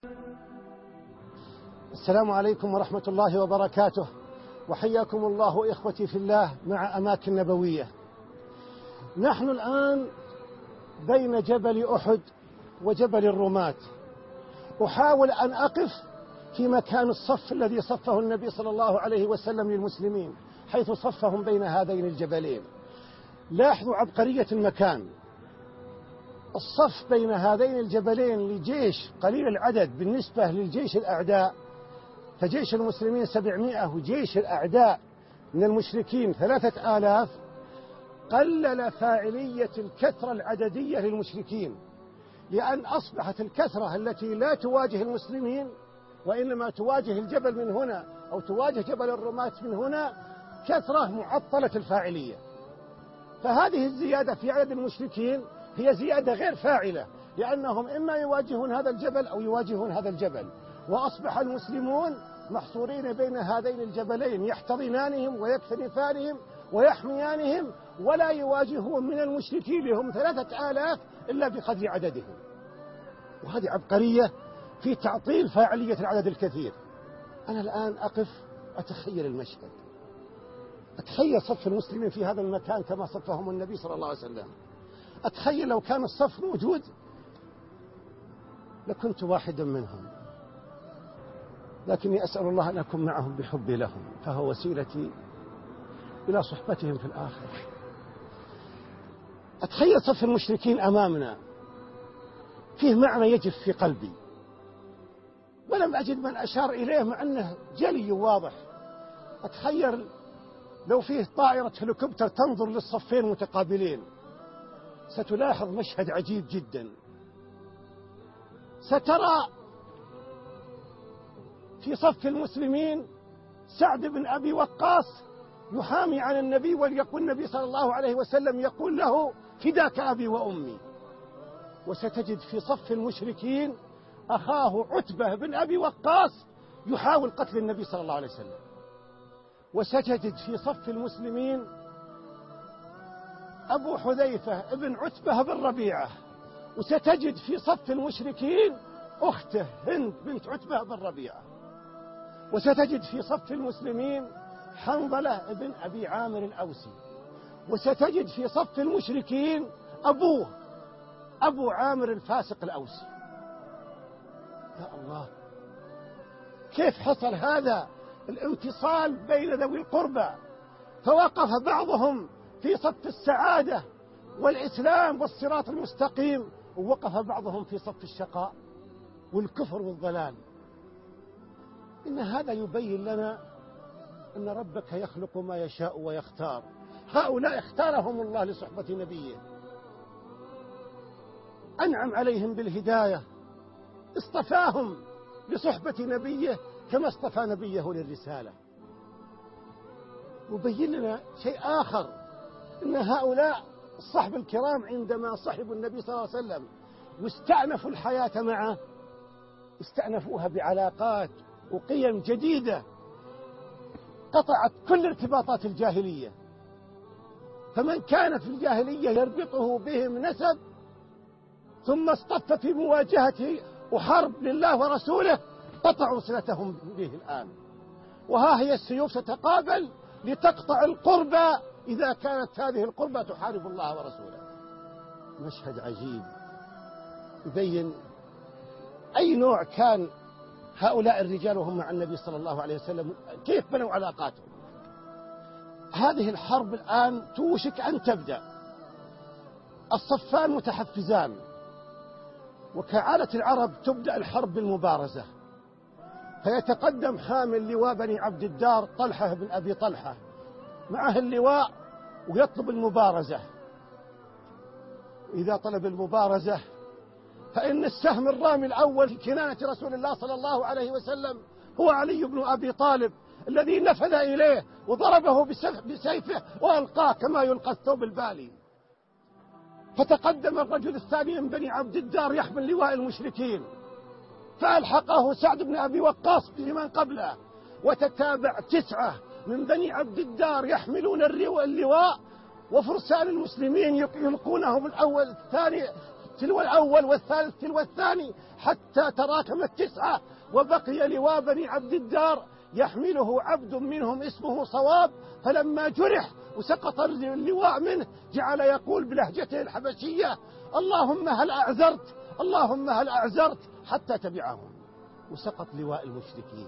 السلام عليكم ورحمة الله وبركاته، وحياكم الله إخوتي في الله مع أماكن نبوية. نحن الآن بين جبل أحد وجبل الرماة، أحاول أن أقف في مكان الصف الذي صفه النبي صلى الله عليه وسلم للمسلمين، حيث صفهم بين هذين الجبلين. لاحظوا عبقرية المكان. الصف بين هذين الجبلين لجيش قليل العدد بالنسبة للجيش الأعداء، فجيش المسلمين 700 وجيش الأعداء من المشركين 3000، قلل فاعلية الكثرة العددية للمشركين، لأن أصبحت الكثرة التي لا تواجه المسلمين وإنما تواجه الجبل من هنا أو تواجه جبل الرماة من هنا كثرة معطلة الفاعلية. فهذه الزيادة في عدد المشركين هي زيادة غير فاعلة، لأنهم إما يواجهون هذا الجبل أو يواجهون هذا الجبل، وأصبح المسلمون محصورين بين هذين الجبلين يحتضنانهم ويكتنفانهم ويحميانهم، ولا يواجهون من المشركين لهم 3000 إلا بقدر عددهم. وهذه عبقرية في تعطيل فاعلية العدد الكثير. أنا الآن أقف أتخيل المشهد، أتخيل صف المسلمين في هذا المكان كما صفهم النبي صلى الله عليه وسلم. أتخيل لو كان الصف موجود لكنت واحدا منهم، لكني أسأل الله أن أكون معهم بحبي لهم، فهو وسيلتي إلى صحبتهم في الآخرة. أتخيل صف المشركين أمامنا، فيه معنى يجف في قلبي، ولم أجد من أشار إليه مع أنه جلي وواضح. أتخيل لو فيه طائرة هليكوبتر تنظر للصفين متقابلين، ستلاحظ مشهد عجيب جدا. سترى في صف المسلمين سعد بن أبي وقاص يحامي عن النبي، وليقول النبي صلى الله عليه وسلم يقول له فداك أبي وأمي. وستجد في صف المشركين أخاه عتبة بن أبي وقاص يحاول قتل النبي صلى الله عليه وسلم. وستجد في صف المسلمين أبو حذيفة ابن عتبة بن ربيعة. وستجد في صف المشركين أخته هند بنت عتبة بن ربيعة. وستجد في صف المسلمين حنظلة ابن أبي عامر الأوسي. وستجد في صف المشركين أبوه أبو عامر الفاسق الأوسي. يا الله، كيف حصل هذا الانفصال بين ذوي القربى؟ فوقف بعضهم في صف السعادة والإسلام والصراط المستقيم، ووقف بعضهم في صف الشقاء والكفر والضلال. إن هذا يبين لنا أن ربك يخلق ما يشاء ويختار. هؤلاء اختارهم الله لصحبة نبيه، أنعم عليهم بالهداية، اصطفاهم لصحبة نبيه كما اصطفى نبيه للرسالة. وبين لنا شيء آخر، أن هؤلاء الصحب الكرام عندما صحبوا النبي صلى الله عليه وسلم واستأنفوا الحياة معه، استأنفوها بعلاقات وقيم جديدة قطعت كل ارتباطات الجاهلية. فمن كان في الجاهلية يربطه بهم نسب، ثم اصطف في مواجهة وحرب لله ورسوله، قطعوا صلتهم به الآن. وها هي السيوف تتقابل لتقطع القربى إذا كانت هذه القربى تحارب الله ورسوله. مشهد عجيب يبين أي نوع كان هؤلاء الرجال وهم مع النبي صلى الله عليه وسلم، كيف بنوا علاقاتهم. هذه الحرب الآن توشك أن تبدأ. الصفان متحفزان، وكعادة العرب تبدأ الحرب بالمبارزة. فيتقدم حامل لواء بني عبد الدار طلحة بن أبي طلحة، معه اللواء ويطلب المبارزة. إذا طلب المبارزة فإن السهم الرامي الأول في كنانة رسول الله صلى الله عليه وسلم هو علي بن أبي طالب، الذي نفذ إليه وضربه بسيفه وألقاه كما يلقى الثوب البالي. فتقدم الرجل الثاني من بني عبد الدار يحمل لواء المشركين، فألحقه سعد بن أبي وقاص بمن قبله، وتتابع 9 من بني عبد الدار يحملون اللواء، وفرسان المسلمين يلقونهم الأول الثاني تلو الأول والثالث تلو الثاني حتى تراكم التسعة، وبقي لواء بني عبد الدار يحمله عبد منهم اسمه صواب، فلما جرح وسقط اللواء منه جعل يقول بلهجته الحبشية: اللهم هل أعذرت، اللهم هل أعذرت، حتى تبعهم، وسقط لواء المشركين.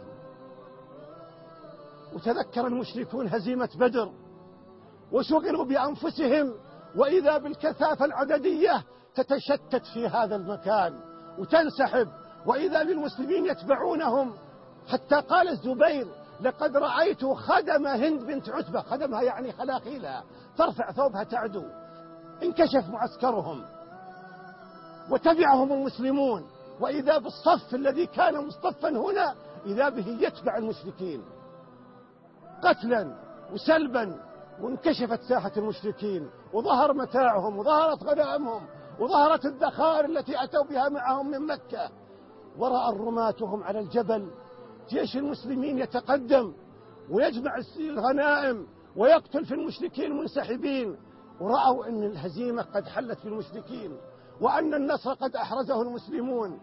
وتذكر المشركون هزيمة بدر وشغلوا بأنفسهم، وإذا بالكثافة العددية تتشتت في هذا المكان وتنسحب، وإذا بالمسلمين يتبعونهم، حتى قال الزبير: لقد رأيت خدم هند بنت عتبة، خدمها يعني خلاخيلها، ترفع ثوبها تعدو. انكشف معسكرهم وتبعهم المسلمون، وإذا بالصف الذي كان مصطفا هنا إذا به يتبع المشركين قتلا وسلبا. وانكشفت ساحة المشركين، وظهر متاعهم، وظهرت غنائمهم، وظهرت الذخائر التي أتوا بها معهم من مكة. ورأى الرماتهم على الجبل جيش المسلمين يتقدم ويجمع الغنائم ويقتل في المشركين المنسحبين، ورأوا أن الهزيمة قد حلت في المشركين وأن النصر قد أحرزه المسلمون،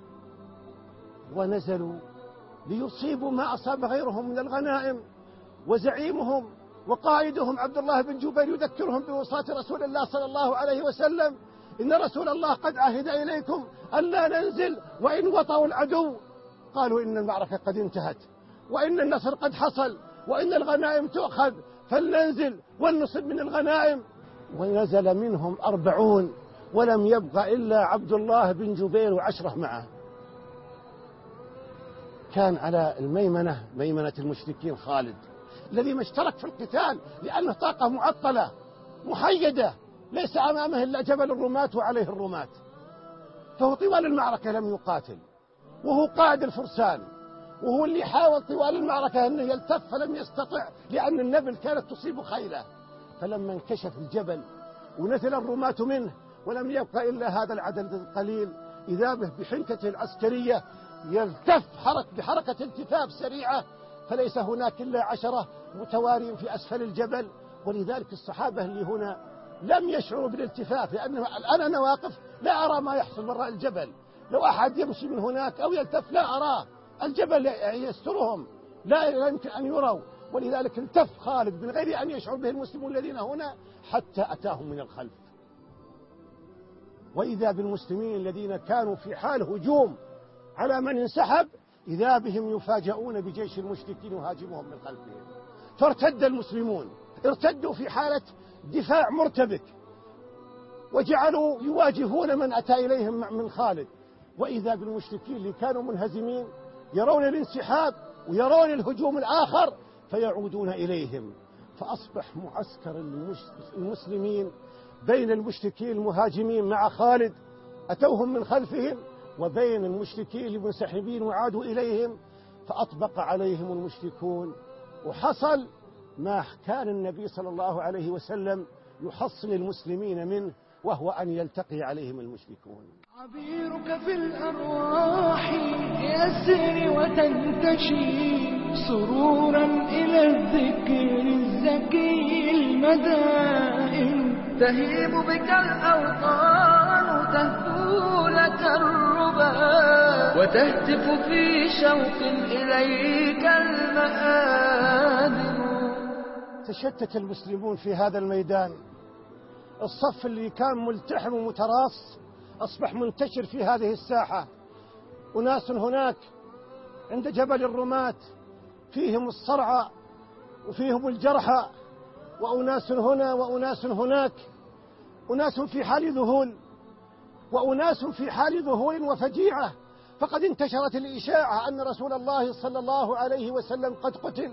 ونزلوا ليصيبوا ما أصاب غيرهم من الغنائم. وزعيمهم وقائدهم عبد الله بن جبير يذكرهم بوصاة رسول الله صلى الله عليه وسلم: إن رسول الله قد عهد إليكم ألا ننزل وإن وطئوا العدو. قالوا: إن المعركة قد انتهت، وإن النصر قد حصل، وإن الغنائم تؤخذ، فلننزل ولنصب من الغنائم. ونزل منهم 40 ولم يبق إلا عبد الله بن جبير و10 معه. كان على الميمنة، ميمنة المشركين، خالد الذي ما اشترك في القتال لأنه طاقة معطلة محيدة، ليس أمامه إلا جبل الرماة وعليه الرماة، فهو طوال المعركة لم يقاتل، وهو قائد الفرسان، وهو اللي حاول طوال المعركة أنه يلتف فلم يستطع، لأن النبل كانت تصيب خيله. فلما انكشف الجبل ونزل الرماة منه ولم يبقى إلا هذا العدد القليل، إذا به بحنكته العسكرية يلتف بحركة التفاف سريعة، فليس هناك إلا 10 متوارين في أسفل الجبل. ولذلك الصحابة اللي هنا لم يشعروا بالالتفاف، لأنه الآن أنا واقف لا أرى ما يحصل وراء الجبل، لو أحد يمشي من هناك أو يلتف لا أراه، الجبل يسترهم لا يمكن أن يروا. ولذلك التف خالد من غير أن يشعر به المسلمون الذين هنا حتى أتاهم من الخلف. وإذا بالمسلمين الذين كانوا في حال هجوم على من انسحب إذا بهم يفاجؤون بجيش المشركين يهاجمهم من خلفهم، فارتد المسلمون، ارتدوا في حالة دفاع مرتبك، وجعلوا يواجهون من أتى إليهم من خالد. وإذا بالمشركين اللي كانوا منهزمين يرون الانسحاب ويرون الهجوم الآخر فيعودون إليهم، فأصبح معسكر المسلمين بين المشركين المهاجمين مع خالد أتوهم من خلفهم، وبين المشركين المنسحبين وعادوا إليهم، فأطبق عليهم المشركون. وحصل ما كان النبي صلى الله عليه وسلم يحصن المسلمين منه، وهو أن يلتقي عليهم المشركون. عبيرك في الأرواح يسري وتنتشي سرورا إلى الذكر الزكي المدائن، تهيب بك الأوطان تهدو لك الربا، وتهتف في شوق إليك المآذن. تشتت المسلمون في هذا الميدان، الصف اللي كان ملتحم ومتراص أصبح منتشر في هذه الساحة. أناس هناك عند جبل الرماة فيهم الصرعى وفيهم الجرحى، وأناس هنا وأناس هناك، أناس في حال ذهول وأناس في حال ذهول وفجيعة. فقد انتشرت الإشاعة أن رسول الله صلى الله عليه وسلم قد قتل.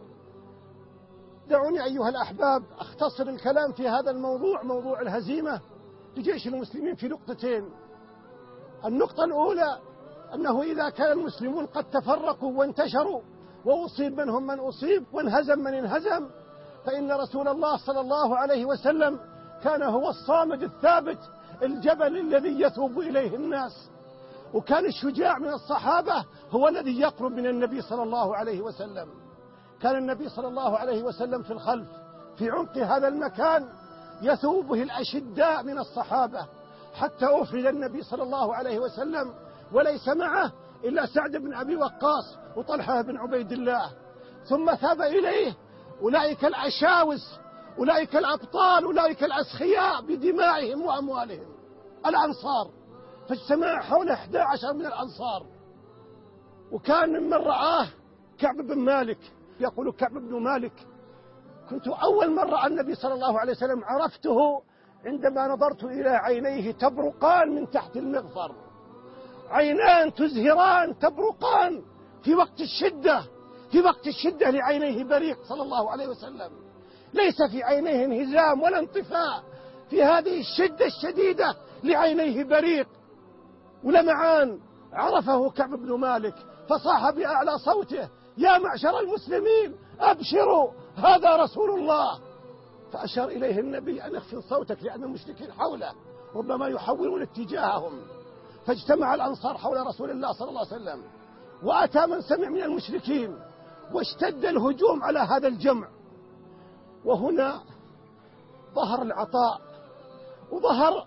دعوني أيها الأحباب أختصر الكلام في هذا الموضوع، موضوع الهزيمة لجيش المسلمين، في نقطتين. النقطة الأولى أنه إذا كان المسلمون قد تفرقوا وانتشروا وأصيب منهم من أصيب وانهزم من انهزم، فإن رسول الله صلى الله عليه وسلم كان هو الصامد الثابت، الجبل الذي يثوب إليه الناس. وكان الشجاع من الصحابة هو الذي يقرب من النبي صلى الله عليه وسلم. كان النبي صلى الله عليه وسلم في الخلف في عمق هذا المكان، يثوبه الأشداء من الصحابة، حتى أفرد النبي صلى الله عليه وسلم وليس معه إلا سعد بن أبي وقاص وطلحة بن عبيد الله. ثم ثاب إليه أولئك الأشاوس، أولئك الأبطال، أولئك الأسخياء بدمائهم وأموالهم، الأنصار. فاجتمع حول 11 من الأنصار. وكان ممن رآه كعب بن مالك. يقول كعب بن مالك: كنت أول من رأى النبي صلى الله عليه وسلم عرفته عندما نظرت إلى عينيه تبرقان من تحت المغفر، عينان تزهران تبرقان في وقت الشدة، في وقت الشدة لعينيه بريق صلى الله عليه وسلم، ليس في عينيه انهزام ولا انطفاء، في هذه الشدة الشديدة لعينيه بريق ولمعان. عرفه كعب بن مالك فصاح بأعلى صوته: يا معشر المسلمين أبشروا، هذا رسول الله. فأشار إليه النبي أن اخفض صوتك لأن المشركين حوله ربما يحولون اتجاههم. فاجتمع الأنصار حول رسول الله صلى الله عليه وسلم، وأتى من سمع من المشركين، واشتد الهجوم على هذا الجمع. وهنا ظهر العطاء وظهر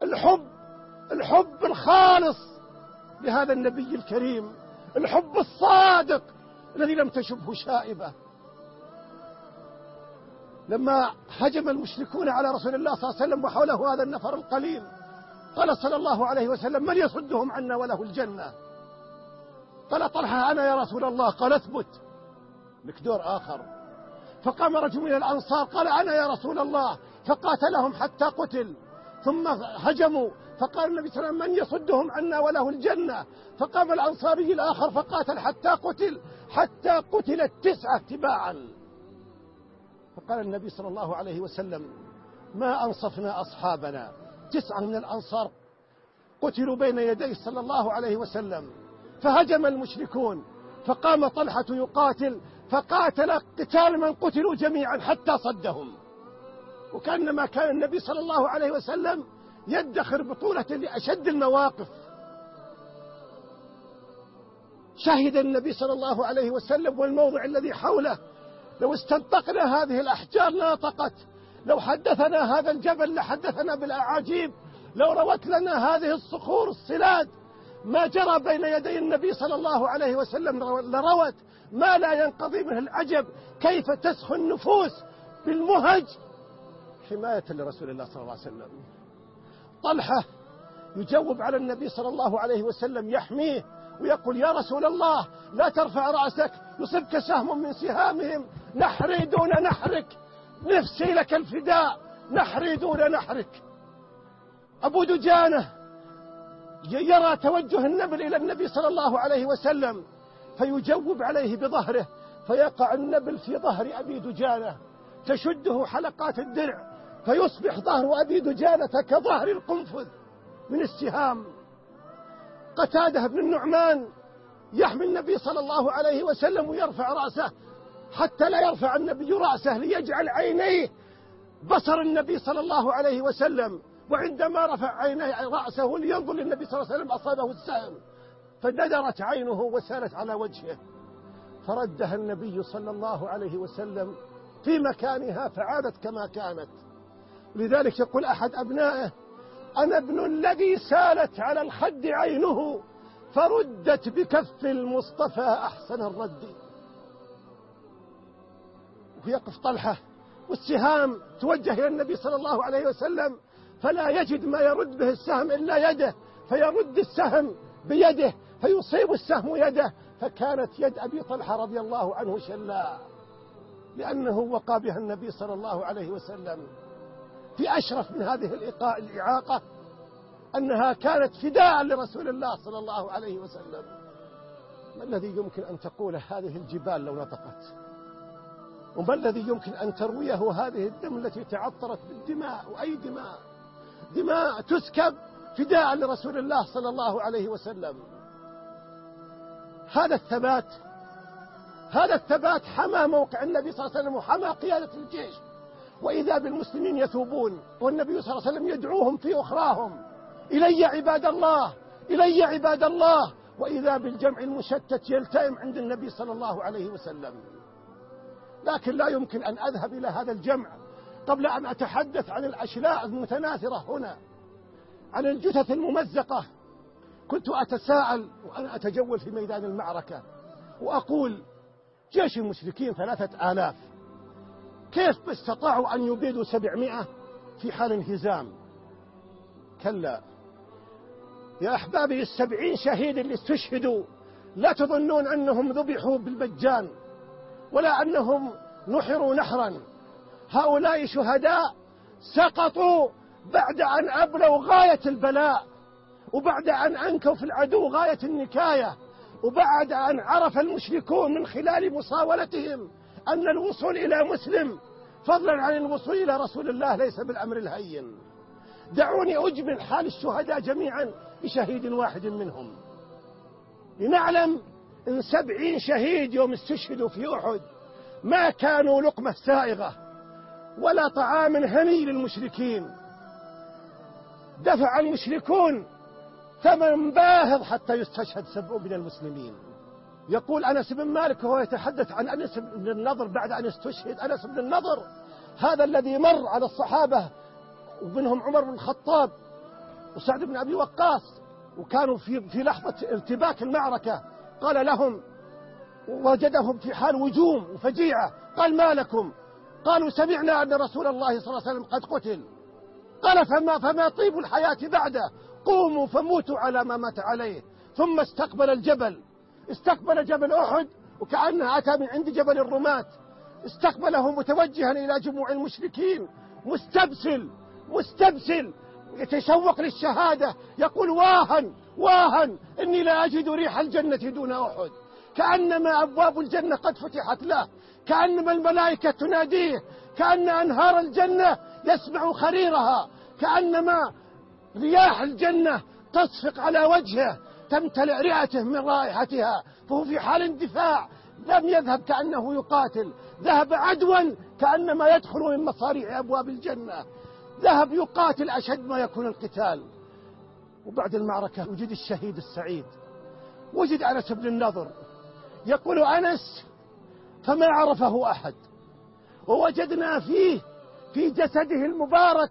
الحب الخالص لهذا النبي الكريم، الحب الصادق الذي لم تشبه شائبة. لما هجم المشركون على رسول الله صلى الله عليه وسلم وحوله هذا النفر القليل، قال صلى الله عليه وسلم: من يصدهم عنا وله الجنة؟ قال طلحة: أنا يا رسول الله. قال: اثبت، لك دور آخر. فقام رجل من الأنصار قال: أنا يا رسول الله، فقاتلهم حتى قتل. ثم هجموا فقال النبي صلى الله عليه وسلم: من يصدهم عنا وله الجنة؟ فقام الأنصاري الآخر فقاتل حتى قتل، حتى قتل 9 تباعا. فقال النبي صلى الله عليه وسلم: ما أنصفنا أصحابنا. 9 من الأنصار قتلوا بين يديه صلى الله عليه وسلم. فهجم المشركون فقام طلحة يقاتل، فقاتل قتال من قتلوا جميعا حتى صدهم. وكأنما كان النبي صلى الله عليه وسلم يدخر بطولة لأشد المواقف. شهد النبي صلى الله عليه وسلم والموضع الذي حوله، لو استنطقنا هذه الأحجار لنطقت، لو حدثنا هذا الجبل لحدثنا بالأعاجيب، لو روت لنا هذه الصخور الصلاد ما جرى بين يدي النبي صلى الله عليه وسلم لروت ما لا ينقضي منه العجب، كيف تسخن النفوس بالمهج حماية لرسول الله صلى الله عليه وسلم. طلحة يجوب على النبي صلى الله عليه وسلم يحميه ويقول: يا رسول الله لا ترفع رأسك، يصبك سهم من سهامهم، نحري دون نحرك، نفسي لك الفداء، نحري دون نحرك. أبو دجانة يرى توجه النبل إلى النبي صلى الله عليه وسلم فيجوب عليه بظهره، فيقع النبل في ظهر أبي دجانة تشده حلقات الدرع، فيصبح ظهر أبي دجانة كظهر القنفذ من السهام. قتادة بن النعمان يحمي النبي صلى الله عليه وسلم ويرفع رأسه حتى لا يرفع النبي رأسه ليجعل عينيه بصر النبي صلى الله عليه وسلم، وعندما رفع عينيه رأسه لينظر للنبي صلى الله عليه وسلم أصابه السهم فندرت عينه وسالت على وجهه، فردها النبي صلى الله عليه وسلم في مكانها فعادت كما كانت. لذلك يقول أحد أبنائه: أنا ابن الذي سالت على الخد عينه فردت بكف المصطفى أحسن الرد. ويقف طلحة والسهام توجه إلى النبي صلى الله عليه وسلم فلا يجد ما يرد به السهم إلا يده، فيرد السهم بيده فيصيب السهم يده، فكانت يد أبي طلحة رضي الله عنه شلاء لأنه وقى بها النبي صلى الله عليه وسلم. في أشرف من هذه الإعاقة أنها كانت فداء لرسول الله صلى الله عليه وسلم. ما الذي يمكن أن تقوله هذه الجبال لو نطقت؟ وما الذي يمكن أن ترويه هذه الدم التي تعطرت بالدماء؟ وأي دماء تسكب فداء لرسول الله صلى الله عليه وسلم. هذا الثبات حمى موقع النبي صلى الله عليه وسلم وحمى قيادة الجيش. وإذا بالمسلمين يثوبون والنبي صلى الله عليه وسلم يدعوهم في أخراهم: إلي عباد الله، إلي عباد الله. وإذا بالجمع المشتت يلتئم عند النبي صلى الله عليه وسلم. لكن لا يمكن أن أذهب إلى هذا الجمع قبل أن أتحدث عن الأشلاء المتناثرة هنا. عن الجثث الممزقة كنت أتساءل وأنا أتجول في ميدان المعركة وأقول جيش المشركين 3000 كيف استطاعوا أن يبيدوا 700 في حال انهزام؟ كلا يا أحبابي، 70 شهيد اللي استشهدوا لا تظنون أنهم ذبحوا بالمجان ولا أنهم نحروا نحرا. هؤلاء شهداء سقطوا بعد أن أبلوا غاية البلاء، وبعد أن أنكوا في العدو غاية النكاية، وبعد أن عرف المشركون من خلال مصاولتهم أن الوصول إلى مسلم فضلا عن الوصول إلى رسول الله ليس بالأمر الهين. دعوني أجمل حال الشهداء جميعا بشهيد واحد منهم لنعلم أن 70 شهيد يوم استشهدوا في أحد ما كانوا لقمة سائغة ولا طعام هني للمشركين. دفع المشركون ثمن باهظ حتى يستشهد 7 من المسلمين. يقول أنس بن مالك وهو يتحدث عن أنس بن النضر بعد أن استشهد، أنس بن النضر هذا الذي مر على الصحابة ومنهم عمر بن الخطاب وسعد بن أبي وقاص وكانوا في لحظة ارتباك المعركة، قال لهم وجدهم في حال وجوم وفجيعة، قال ما لكم؟ قالوا سمعنا أن رسول الله صلى الله عليه وسلم قد قتل. قال فما طيب الحياة بعده؟ قوموا فموتوا على ما مات عليه. ثم استقبل جبل أحد وكأنه أتى من عند جبل الرماة، استقبله متوجها إلى جموع المشركين مستبسل يتشوق للشهادة، يقول واها إني لا أجد ريح الجنة دون أحد. كأنما أبواب الجنة قد فتحت له، كأنما الملائكة تناديه، كأن أنهار الجنة يسمع خريرها، كأنما رياح الجنة تصفق على وجهه تمتلئ رئته من رائحتها. فهو في حال اندفاع، لم يذهب كأنه يقاتل، ذهب عدوا كأنما يدخل من مصاريع أبواب الجنة، ذهب يقاتل أشد ما يكون القتال. وبعد المعركة وجد الشهيد السعيد، وجد أنس بن النضر. يقول أنس فما عرفه أحد، ووجدنا فيه في جسده المبارك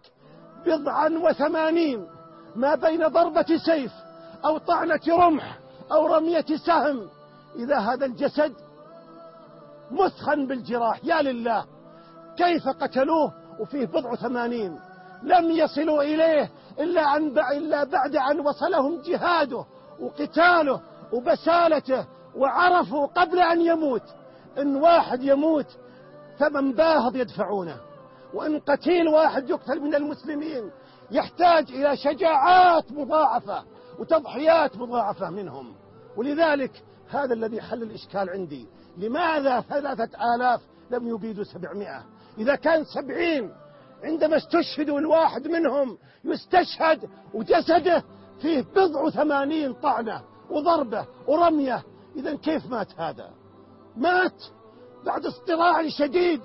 80 ما بين ضربة سيف أو طعنة رمح أو رمية سهم. إذا هذا الجسد مثخن بالجراح، يا لله كيف قتلوه وفيه 80 لم يصلوا إليه إلا بعد أن وصلهم جهاده وقتاله وبسالته، وعرفوا قبل أن يموت إن واحد يموت ثمن باهظ يدفعونه، وإن قتيل واحد يقتل من المسلمين يحتاج إلى شجاعات مضاعفة وتضحيات مضاعفة منهم. ولذلك هذا الذي حل الإشكال عندي، لماذا 3000 لم يبيدوا 700؟ إذا كان 70 عندما استشهدوا الواحد منهم يستشهد وجسده فيه 80 طعنة وضربة ورمية، إذا كيف مات هذا؟ مات بعد اصطراع شديد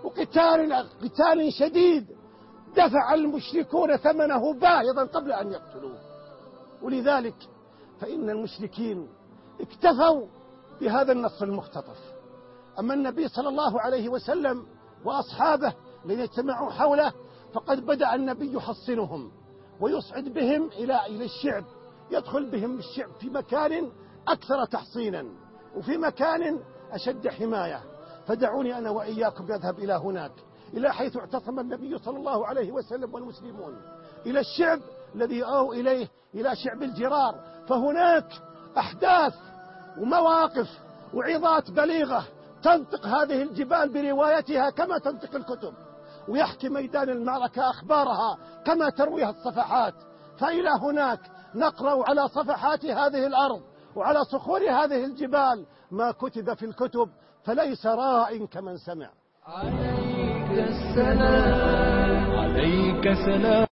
وقتال شديد دفع المشركون ثمنه باهظا قبل أن يقتلوه. ولذلك فإن المشركين اكتفوا بهذا النص المختطف. أما النبي صلى الله عليه وسلم وأصحابه الذين اجتمعوا حوله فقد بدأ النبي يحصنهم ويصعد بهم إلى الشعب، يدخل بهم الشعب في مكان أكثر تحصينا وفي مكان أشد حماية. فدعوني أنا وإياكم نذهب إلى هناك، إلى حيث اعتصم النبي صلى الله عليه وسلم والمسلمون، إلى الشعب الذي أووا إليه، إلى شعب الجرار. فهناك أحداث ومواقف وعظات بليغة تنطق هذه الجبال بروايتها كما تنطق الكتب، ويحكي ميدان المعركة أخبارها كما ترويها الصفحات. فإلى هناك نقرأ على صفحات هذه الأرض وعلى صخور هذه الجبال ما كتب في الكتب، فليس راء كمن سمع. عليك السلام عليك سلام.